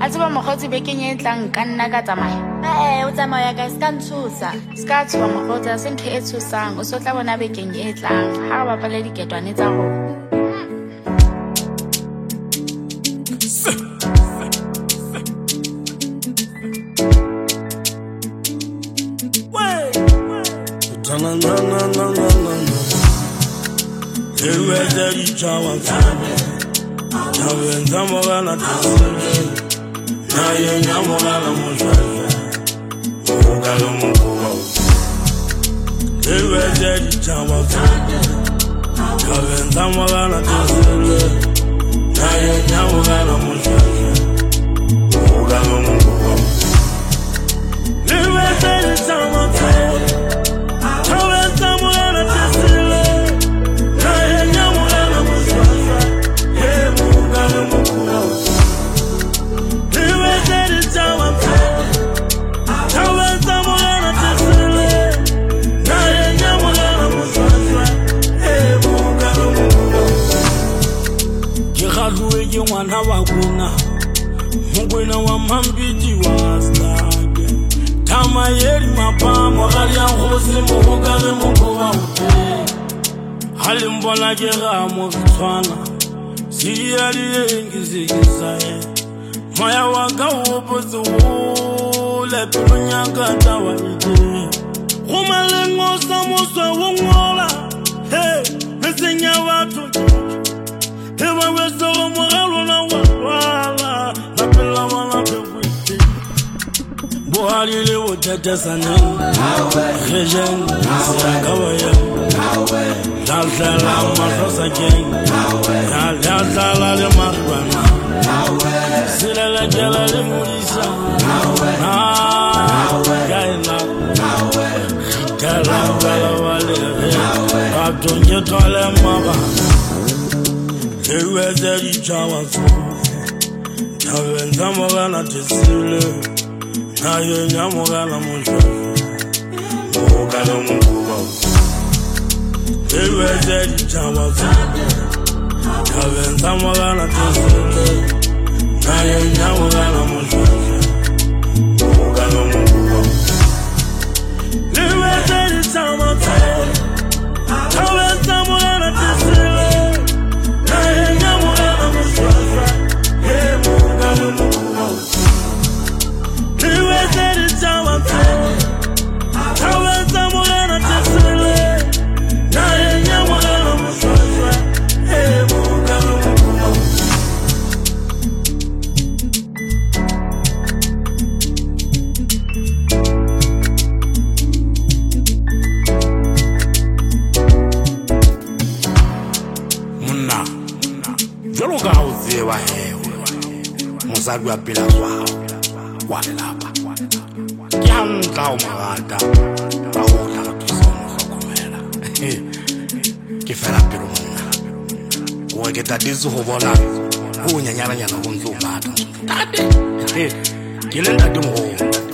A tseba mokgotsi bekeng e tlang ka nna ka tsamaya. O tsamaya ka ska ntshosa. Ska tswa mokgotsi a se ntho e tshosang. O so tla bona bekeng e tlang. Ha re bapale diketwane tsa rona. Mugwena wa mambiti wa stake Tama yeri mapamo Gali ya hosi muhugale mukuwa ute Halimbona kera muvitwana Siyari yengi zigisaye Maya waka upuzi ule Pirunyaka tawa ite Kumalengo samuswe ungola Hey, mesenya watu Hewa wesoro mugalo na wala Napela wana pewite Buhari lewo tete sanen Rejen Siragawaya Lalzala masosa jen Lalzala le marwana Sirele jela le murisa Gaina Kala wala wale Atunje tole maba Ewe zeri chawa sofe Navenza mogana tesile Naye nyamogana moshofe Mogana mukuba Ewe zeri chawa sofe Navenza mogana tesile Naye nyamogana moshofe Mogana mukuba Ewe zeri chawa sofe Navenza mogana tesile Mozali wa pela swao Wane lapa Kianta o magata Paola ka tusa o mogakomela Ke fela pelo monna O ke tadizi go bona Go nyanyana nyana go ntse o mata Tate Ke le ntate mo